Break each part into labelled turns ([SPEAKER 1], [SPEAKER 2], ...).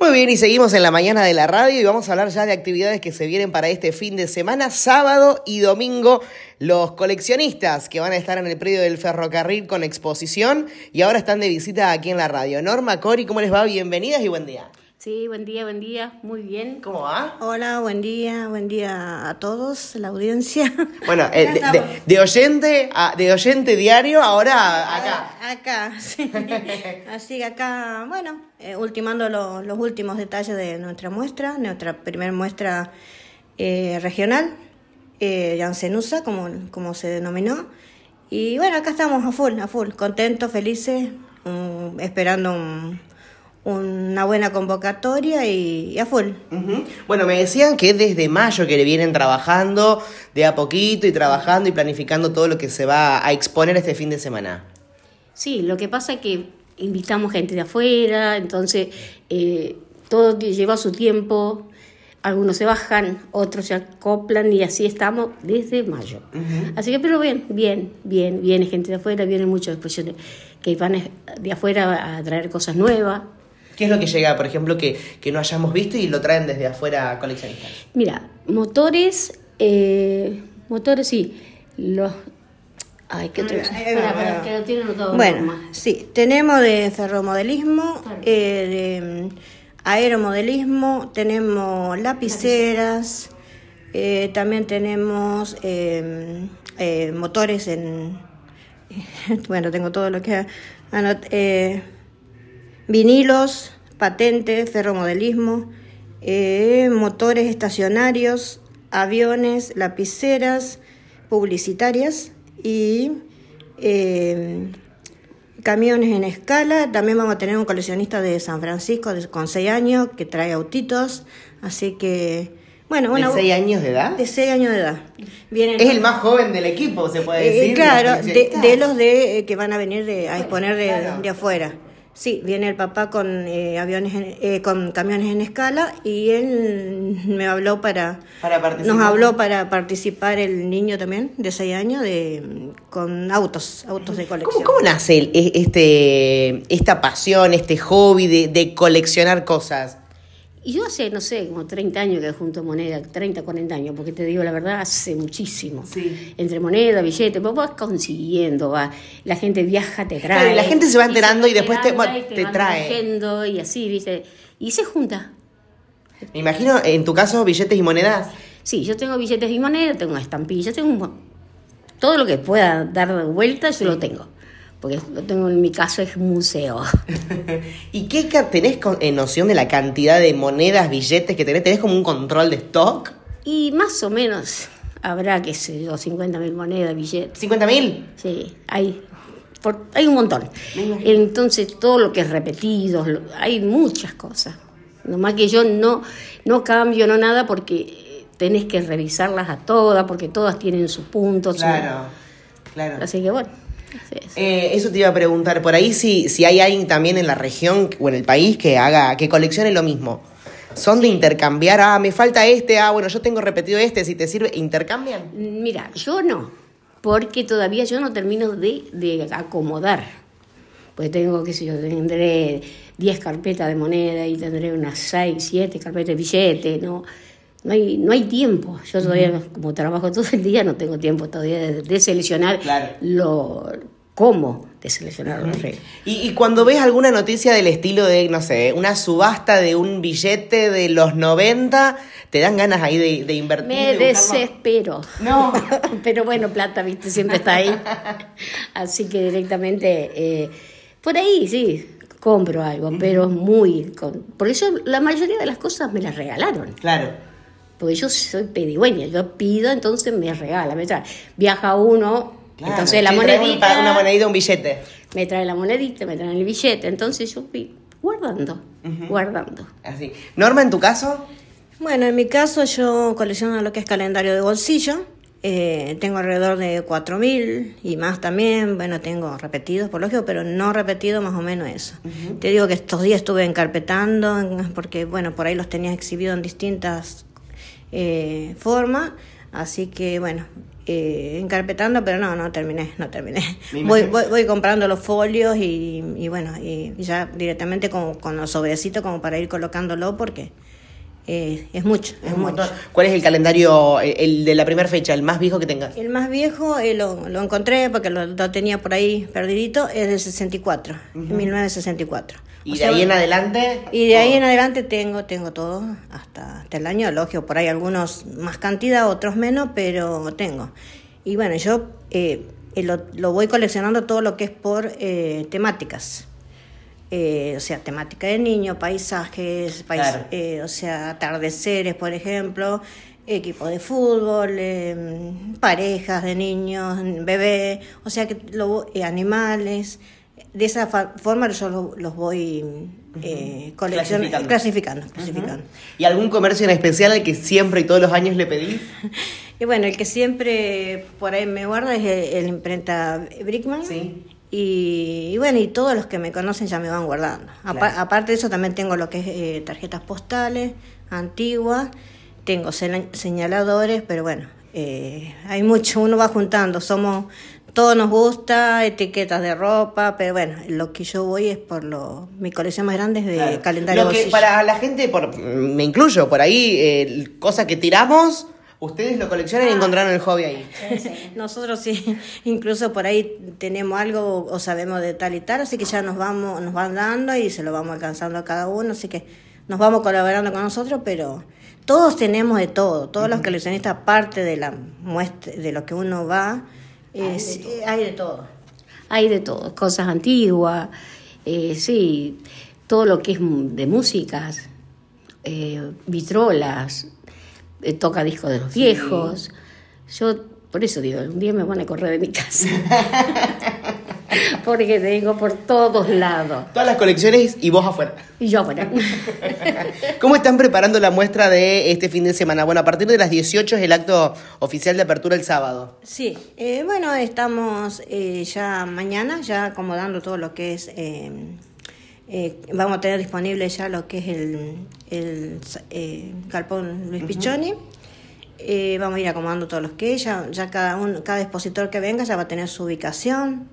[SPEAKER 1] Muy bien, y seguimos en la mañana de la radio y vamos a hablar ya de actividades que se vienen para este fin de semana, sábado y domingo. Los coleccionistas que van a estar en el predio del ferrocarril con exposición y ahora están de visita aquí en la radio. Norma, Cori, ¿cómo les va? Bienvenidas y buen día.
[SPEAKER 2] Sí, buen día, muy bien.
[SPEAKER 1] ¿Cómo va?
[SPEAKER 3] Hola, buen día a todos, la audiencia.
[SPEAKER 1] Bueno, de oyente diario, ahora acá.
[SPEAKER 3] Acá, sí. Así que acá, bueno, ultimando los últimos detalles de nuestra primera muestra regional, Janzenusa, como se denominó. Y bueno, acá estamos a full, contentos, felices, esperando una buena convocatoria y a full.
[SPEAKER 1] Uh-huh. Bueno, me decían que desde mayo que le vienen trabajando de a poquito y trabajando y planificando todo lo que se va a exponer este fin de semana.
[SPEAKER 2] Sí, lo que pasa es que invitamos gente de afuera, entonces todo lleva su tiempo, algunos se bajan, otros se acoplan y así estamos desde mayo. Uh-huh. Así que, pero bien, viene gente de afuera, vienen muchas exposiciones que van de afuera a traer cosas nuevas.
[SPEAKER 1] ¿Qué es lo que llega, por ejemplo, que no hayamos visto y lo traen desde afuera coleccionistas?
[SPEAKER 2] Mira, motores sí, los... Ay, qué otra cosa. Que lo tienen todo.
[SPEAKER 3] Bueno, sí, tenemos de ferromodelismo, de aeromodelismo, tenemos lapiceras, también tenemos motores en... Bueno, tengo todo lo que... vinilos, patentes, ferromodelismo, motores estacionarios, aviones, lapiceras, publicitarias y camiones en escala. También vamos a tener un coleccionista de San Francisco con 6 años que trae autitos, así que... Bueno,
[SPEAKER 1] ¿De 6 años de edad?
[SPEAKER 3] De 6 años de edad.
[SPEAKER 1] Es el más joven del equipo, se puede decir.
[SPEAKER 3] Claro, de los que van a venir a exponer de afuera. Sí, viene el papá con con camiones en escala y él me habló nos habló para participar el niño también de 6 años con autos de colección.
[SPEAKER 1] ¿Cómo nace esta pasión, este hobby de coleccionar cosas?
[SPEAKER 2] Y yo hace, no sé, como 30 años que junto moneda, 30, 40 años, porque te digo la verdad, hace muchísimo. Sí. Entre moneda, billetes, vos vas consiguiendo, la gente viaja, te trae.
[SPEAKER 1] Claro, la gente se va enterando y después te trae.
[SPEAKER 2] Trayendo, y así, ¿viste? Y se junta.
[SPEAKER 1] Me imagino, en tu caso, billetes y monedas.
[SPEAKER 2] Sí, yo tengo billetes y monedas, tengo estampillas, todo lo que pueda dar vuelta, yo lo tengo. Porque lo tengo en mi caso, es museo.
[SPEAKER 1] ¿Y qué tenés noción de la cantidad de monedas, billetes que tenés? ¿Tenés como un control de stock?
[SPEAKER 2] Y más o menos habrá, qué sé yo, 50.000 monedas, billetes.
[SPEAKER 1] ¿50.000?
[SPEAKER 2] Sí, hay un montón. Entonces, todo lo que es repetido, hay muchas cosas. Nomás que yo no cambio, no nada, porque tenés que revisarlas a todas, porque todas tienen sus puntos.
[SPEAKER 1] Claro.
[SPEAKER 2] Así que bueno.
[SPEAKER 1] Eso te iba a preguntar, por ahí si hay alguien también en la región o en el país que coleccione lo mismo. ¿Son de intercambiar? Me falta bueno, yo tengo repetido si te sirve, ¿intercambian?
[SPEAKER 2] Mira, yo no, porque todavía yo no termino de acomodar. Pues tengo, tendré 10 carpetas de moneda y tendré unas 6, 7 carpetas de billetes, No hay tiempo. Yo todavía, como trabajo todo el día, no tengo tiempo todavía de seleccionar cómo de seleccionar los reyes.
[SPEAKER 1] Y cuando ves alguna noticia del estilo de, no sé, una subasta de un billete de los 90, ¿te dan ganas ahí de invertir?
[SPEAKER 2] Me desespero.
[SPEAKER 1] No.
[SPEAKER 2] Pero bueno, plata, viste, siempre está ahí. Así que directamente, por ahí sí, compro algo, pero por eso la mayoría de las cosas me las regalaron.
[SPEAKER 1] Claro.
[SPEAKER 2] Porque yo soy pedigüeña, yo pido, entonces me regala, me trae. Viaja uno, entonces la monedita...
[SPEAKER 1] Una monedita, un billete.
[SPEAKER 2] Me trae la monedita, me trae el billete, entonces yo voy guardando.
[SPEAKER 1] Así. Norma, ¿en tu caso?
[SPEAKER 3] Bueno, en mi caso yo colecciono lo que es calendario de bolsillo. Tengo alrededor de 4.000 y más también. Bueno, tengo repetidos, por lógico, pero no repetidos, más o menos eso. Uh-huh. Te digo que estos días estuve encarpetando, porque, bueno, por ahí los tenías exhibidos en distintas formas. Así que bueno, encarpetando, pero no terminé. Voy comprando los folios y bueno, y ya directamente con los sobrecitos como para ir colocándolo porque es mucho.
[SPEAKER 1] ¿Cuál es el calendario, el de la primera fecha, el más viejo que tengas?
[SPEAKER 3] El más viejo lo encontré porque lo tenía por ahí perdidito, es del 64, en 1964.
[SPEAKER 1] ¿Y de ahí en adelante?
[SPEAKER 3] Y de ahí en adelante tengo todo, hasta el año, lógico, por ahí algunos más cantidad, otros menos, pero tengo. Y bueno, yo lo voy coleccionando todo lo que es por temáticas. O sea, temática de niño, paisajes,
[SPEAKER 1] Claro.
[SPEAKER 3] o sea, atardeceres, por ejemplo, equipo de fútbol, parejas de niños, bebés, o sea, que animales. De esa forma yo los voy clasificando.
[SPEAKER 1] ¿Y algún comercio en especial al que siempre y todos los años le pedís?
[SPEAKER 3] Y bueno, el que siempre por ahí me guarda es el imprenta Brickman.
[SPEAKER 1] Sí.
[SPEAKER 3] Y bueno, y todos los que me conocen ya me van guardando.
[SPEAKER 1] Claro.
[SPEAKER 3] Aparte de eso también tengo lo que es tarjetas postales antiguas, tengo señaladores, pero bueno, hay mucho, uno va juntando, todos nos gusta, etiquetas de ropa, pero bueno, lo que yo voy es por mi colección más grande es de
[SPEAKER 1] Claro.
[SPEAKER 3] calendario
[SPEAKER 1] Lo que
[SPEAKER 3] bolsillo.
[SPEAKER 1] para la gente, me incluyo, por ahí, cosas que tiramos, ustedes lo coleccionan y encontraron el hobby ahí.
[SPEAKER 3] Nosotros sí, incluso por ahí tenemos algo o sabemos de tal y tal, así que ya nos van dando y se lo vamos alcanzando a cada uno, así que nos vamos colaborando con nosotros, pero todos tenemos de todo, todos los coleccionistas, aparte de la muestra, de lo que uno va, hay de todo.
[SPEAKER 2] Hay de todo, cosas antiguas, sí, todo lo que es de músicas, vitrolas, toca discos de los viejos. Yo, por eso digo, un día me van a correr de mi casa. Porque tengo por todos lados.
[SPEAKER 1] Todas las colecciones y vos afuera.
[SPEAKER 2] Y yo afuera.
[SPEAKER 1] ¿Cómo están preparando la muestra de este fin de semana? Bueno, a partir de las 18 es el acto oficial de apertura el sábado.
[SPEAKER 3] Sí, bueno, estamos ya mañana, ya acomodando todo lo que es... vamos a tener disponible ya lo que es el galpón Luis Pichoni. Vamos a ir acomodando todos los que ya cada expositor que venga ya va a tener su ubicación.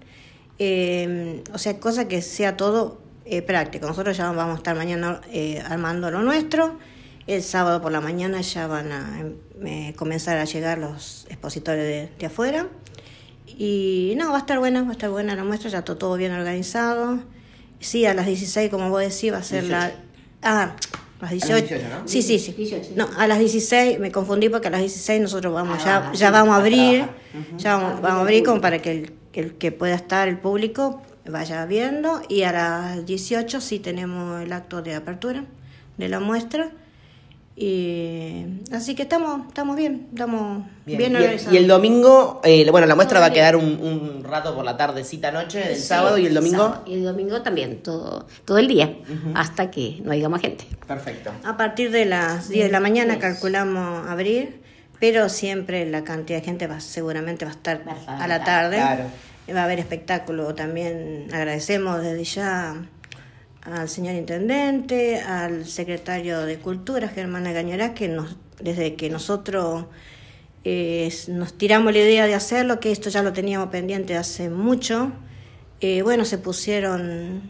[SPEAKER 3] O sea, cosa que sea todo práctico. Nosotros ya vamos a estar mañana armando lo nuestro. El sábado por la mañana ya van a comenzar a llegar los expositores de afuera. Y no, va a estar buena la muestra, ya está todo bien organizado. Sí, a las 16, como vos decís, va a ser 18. A las 18. A las 18, ¿no? Sí.
[SPEAKER 2] 18.
[SPEAKER 3] No, a las 16, me confundí porque a las 16 nosotros vamos ya vamos a abrir, vamos a abrir como para que el que pueda estar, el público, vaya viendo. Y a las 18 sí tenemos el acto de apertura de la muestra. Y así que estamos bien organizados.
[SPEAKER 1] Y el domingo, bueno, la muestra va a quedar un rato por la tardecita noche del sábado, y el domingo.
[SPEAKER 2] Y el domingo también, todo el día, hasta que no haya más gente.
[SPEAKER 1] Perfecto.
[SPEAKER 3] A partir de las 10 de la mañana calculamos abrir, pero siempre la cantidad de gente seguramente va a estar a la tarde.
[SPEAKER 1] Claro.
[SPEAKER 3] Va a haber espectáculo también. Agradecemos desde ya al señor intendente, al secretario de Cultura, Germán Gañarás, que desde que nosotros nos tiramos la idea de hacerlo, que esto ya lo teníamos pendiente hace mucho, bueno, se pusieron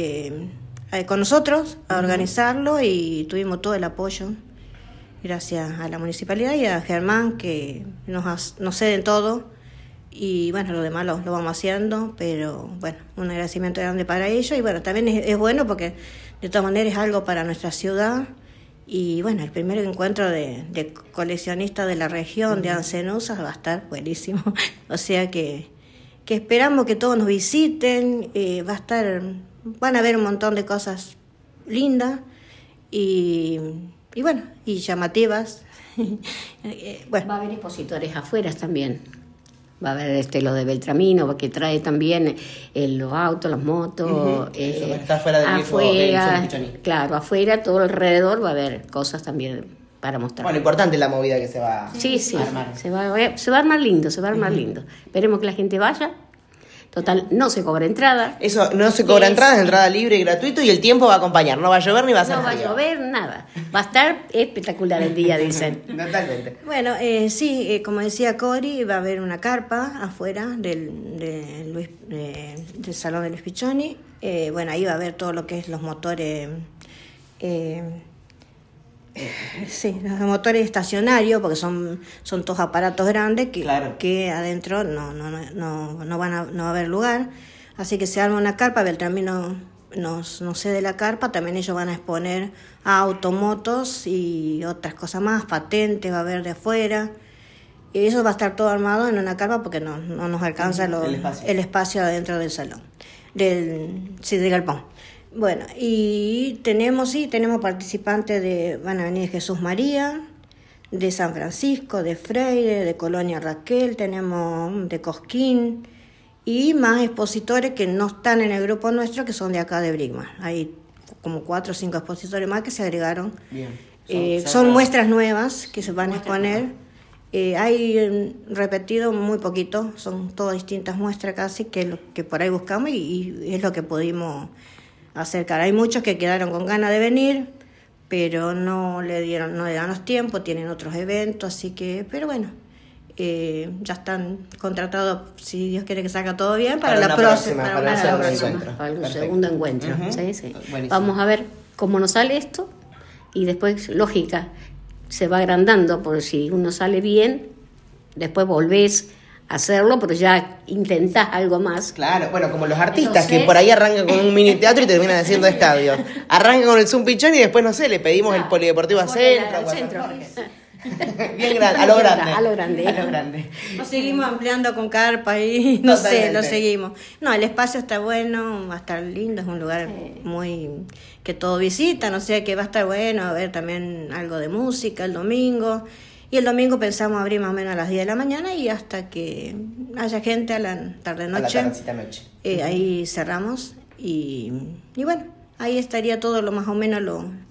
[SPEAKER 3] con nosotros a organizarlo y tuvimos todo el apoyo, gracias a la municipalidad y a Germán, que nos ceden todo. Y bueno, lo demás lo vamos haciendo, pero bueno, un agradecimiento grande para ellos. Y bueno, también es bueno porque de todas maneras es algo para nuestra ciudad. Y bueno, el primer encuentro de coleccionistas de la región de Ancenusa va a estar buenísimo. O sea que esperamos que todos nos visiten. Van a ver un montón de cosas lindas y bueno, y llamativas.
[SPEAKER 2] Bueno. Va a haber expositores afuera también. Va a haber lo de Beltramino, que trae también los autos, las motos.
[SPEAKER 1] Eso, está fuera del
[SPEAKER 2] afuera, claro, afuera, todo alrededor va a haber cosas también para mostrar.
[SPEAKER 1] Bueno, importante la movida que se va
[SPEAKER 2] sí,
[SPEAKER 1] a armar.
[SPEAKER 2] Se va a armar lindo, lindo. Esperemos que la gente vaya, Total, no se cobra entrada.
[SPEAKER 1] Eso, no se cobra entrada, es entrada libre y gratuito y el tiempo va a acompañar. No va a llover ni va a ser
[SPEAKER 2] No va a
[SPEAKER 1] frío.
[SPEAKER 2] llover, nada. Va a estar espectacular el día, dicen.
[SPEAKER 1] Totalmente.
[SPEAKER 3] Bueno, sí, como decía Cori, va a haber una carpa afuera del Salón de Luis Pichoni. Bueno, ahí va a haber todo lo que es los motores... sí, los motores estacionarios, porque son todos aparatos grandes que,
[SPEAKER 1] Claro.
[SPEAKER 3] que adentro no va a haber lugar. Así que se arma una carpa, Beltramino nos cede la carpa, también ellos van a exponer automotos y otras cosas más, patentes va a haber de afuera. Y eso va a estar todo armado en una carpa porque no nos alcanza el espacio adentro del salón, del galpón. Bueno, y tenemos participantes van a venir de Jesús María, de San Francisco, de Freire, de Colonia Raquel, tenemos de Cosquín y más expositores que no están en el grupo nuestro, que son de acá de Brigman. Hay como 4 o 5 expositores más que se agregaron.
[SPEAKER 1] Bien.
[SPEAKER 3] Son muestras nuevas que se van a exponer. Hay repetido muy poquito, son todas distintas muestras casi, que es lo que por ahí buscamos y es lo que pudimos acercar. Hay muchos que quedaron con ganas de venir, pero no le dan los tiempos, tienen otros eventos, así que, pero bueno, ya están contratados, si Dios quiere que salga todo bien, para la próxima.
[SPEAKER 2] Para el segundo encuentro.
[SPEAKER 1] Uh-huh.
[SPEAKER 2] Sí.
[SPEAKER 1] Buenísimo.
[SPEAKER 2] Vamos a ver cómo nos sale esto y después, lógica, se va agrandando, por si uno sale bien, después volvés a hacerlo, pero ya intentás algo más.
[SPEAKER 1] Claro, bueno, como los artistas
[SPEAKER 2] Entonces-
[SPEAKER 1] que por ahí arrancan con un mini teatro y terminan haciendo estadios. Arrancan con el Zoom Pichón y después, no sé, le pedimos el Polideportivo a Centro.
[SPEAKER 2] Al
[SPEAKER 1] o a San
[SPEAKER 2] centro.
[SPEAKER 1] Jorge. Bien grande, a lo grande.
[SPEAKER 2] A lo grande.
[SPEAKER 1] A lo grande.
[SPEAKER 3] Lo seguimos ampliando con carpa y no sé,
[SPEAKER 1] Totalmente.
[SPEAKER 3] lo seguimos. No, el espacio está bueno, va a estar lindo, es un lugar muy que todo visitan, o sea que va a estar bueno, a ver también algo de música el domingo. Y el domingo pensamos abrir más o menos a las 10 de la mañana y hasta que haya gente a la tarde-noche.
[SPEAKER 1] A la tardecita noche.
[SPEAKER 3] Ahí cerramos y bueno, ahí estaría todo lo más o menos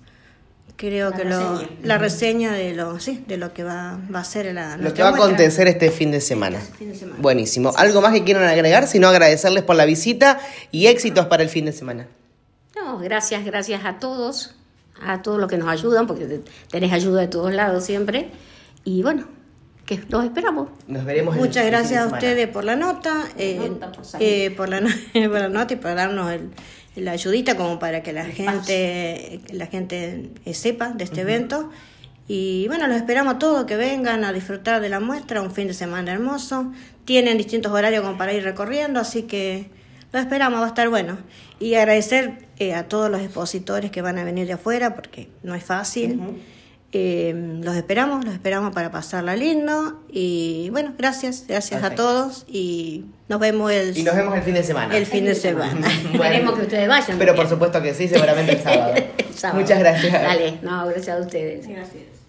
[SPEAKER 3] la reseña de lo que va a ser
[SPEAKER 1] Lo
[SPEAKER 3] nuestra
[SPEAKER 1] que va a
[SPEAKER 3] muestra.
[SPEAKER 1] acontecer este fin de semana.
[SPEAKER 3] Fin de semana.
[SPEAKER 1] Buenísimo. ¿Algo más que quieran agregar? Sino agradecerles por la visita y éxitos para el fin de semana.
[SPEAKER 2] No, gracias a todos los que nos ayudan, porque tenés ayuda de todos lados siempre. Y bueno, que los esperamos.
[SPEAKER 1] Nos veremos el
[SPEAKER 3] Muchas
[SPEAKER 1] fin de
[SPEAKER 3] gracias a
[SPEAKER 1] semana.
[SPEAKER 3] ustedes por la nota, por la nota y por darnos la ayudita como para que la gente sepa de este evento. Y bueno, los esperamos a todos que vengan a disfrutar de la muestra, un fin de semana hermoso. Tienen distintos horarios como para ir recorriendo, así que los esperamos, va a estar bueno. Y agradecer a todos los expositores que van a venir de afuera, porque no es fácil. Los esperamos para pasarla lindo. Y bueno, gracias a
[SPEAKER 1] Perfecto.
[SPEAKER 3] todos y nos vemos el
[SPEAKER 1] fin de semana.
[SPEAKER 3] el fin de semana.
[SPEAKER 2] Esperemos que ustedes vayan.
[SPEAKER 1] Pero por supuesto que sí, seguramente el sábado.
[SPEAKER 2] El sábado.
[SPEAKER 1] Muchas gracias.
[SPEAKER 2] Dale, no, gracias a ustedes.
[SPEAKER 3] Gracias.